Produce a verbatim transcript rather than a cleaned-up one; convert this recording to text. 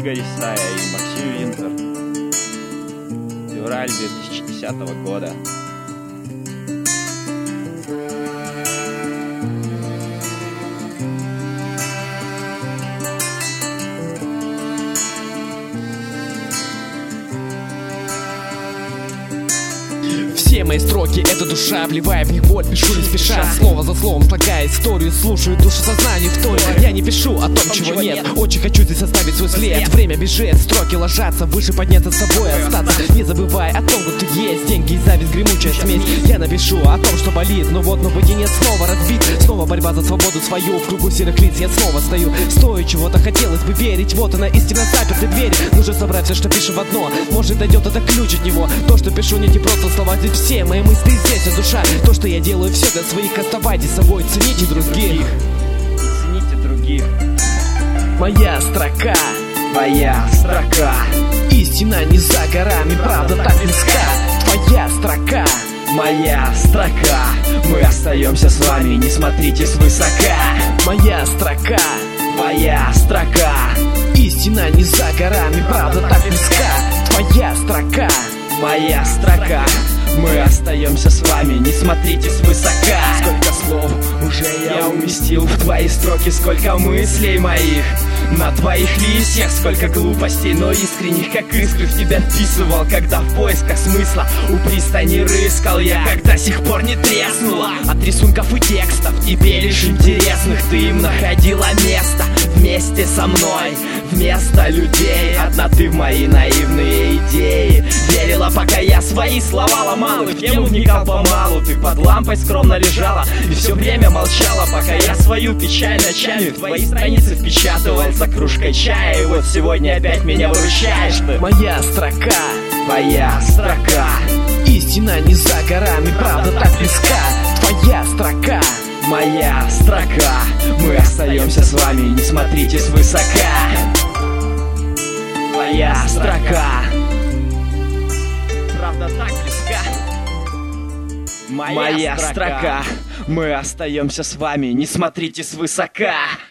Игорь Исая и Максим Винтер. Февраль две тысячи десятого года. Все мои строки — это душа, вливая в них боль, пишу не спеша, слово за словом слагая историю, слушаю душу сознанию в торе. Я не пишу о том, чего нет, очень хочу здесь оставить свой след. Время бежит, строки ложатся, выше подняться с собой остаться, не забывай о том, кто ты есть. Деньги и зависть, гремучая смесь. Я напишу о том, что болит, но вот новый день снова разбит. Снова борьба за свободу свою, в кругу серых лиц я снова стою. Стою, чего-то хотелось бы верить, вот она истина запертой двери. Нужно собрать все, что пишем в одно, может дойдет это ключ от него. То, что пишу, не просто слова, здесь все мои мысли, здесь а душа. То, что я делаю, все для своих, оставайтесь собой, цените других. Цените других. Моя строка, Твоя строка, истина не за горами, правда так близка. Твоя строка, моя строка. Мы остаемся с вами, не смотрите свысока. моя строка, Твоя строка, истина не за горами, правда так близка. Твоя строка, моя строка. Мы остаемся с вами, не смотрите свысока. Сколько слов уже я уместил в твои строки, сколько мыслей моих на твоих листьях, сколько глупостей, но искренних, как искры, в тебя вписывал, когда в поисках смысла у пристани рыскал я. Как до сих пор не треснула от рисунков и текстов, тебе лишь интересных ты им находила место. Вместе со мной, вместо людей, одна ты в мои наивные идеи верила, пока я свои слова ломал и в тему вникал помалу. Ты под лампой скромно лежала и все время молчала, пока я свою печаль ночами в твои страницы впечатывал за кружкой чая. И вот сегодня опять меня выручаешь ты. моя строка, Твоя строка, истина не за горами, правда так близка. Твоя строка, моя строка. Мы остаемся с вами, не смотрите свысока. Твоя строка, правда так близка. Моя, Моя строка. строка. Мы остаемся с вами, не смотрите свысока.